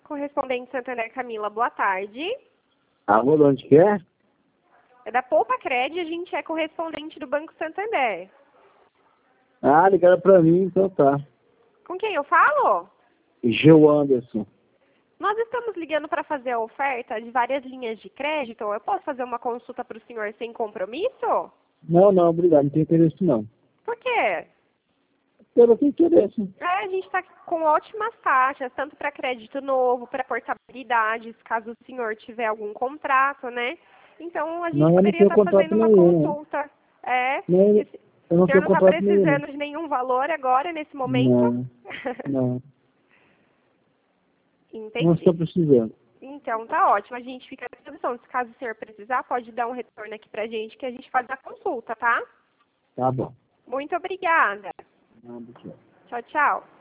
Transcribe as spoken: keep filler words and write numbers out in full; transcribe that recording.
Correspondente Santander Camila, boa tarde. Alô, de onde que é? É da Poupa Cred, a gente é correspondente do Banco Santander. Ah, ligaram pra mim, então tá. Com quem eu falo? Gil Anderson. Nós estamos ligando para fazer a oferta de várias linhas de crédito. Eu posso fazer uma consulta para o senhor sem compromisso? Não, não, obrigado, não tem interesse não. Por quê? Eu não tenho interesse. É, a gente está com ótimas taxas, tanto para crédito novo, para portabilidades, caso o senhor tiver algum contrato, né? Então, a gente Não, eu não poderia tenho estar contrato fazendo uma nenhum. consulta. É, Não, e se- eu o não senhor tenho não está contrato nenhum. precisando de nenhum valor agora, nesse momento? Não, não. Não estou Entendi. precisando. Então, tá ótimo. A gente fica à disposição. Se caso o senhor precisar, pode dar um retorno aqui pra gente que a gente faz a consulta, tá? Tá bom. Muito obrigada. Nada, tchau. Tchau, tchau.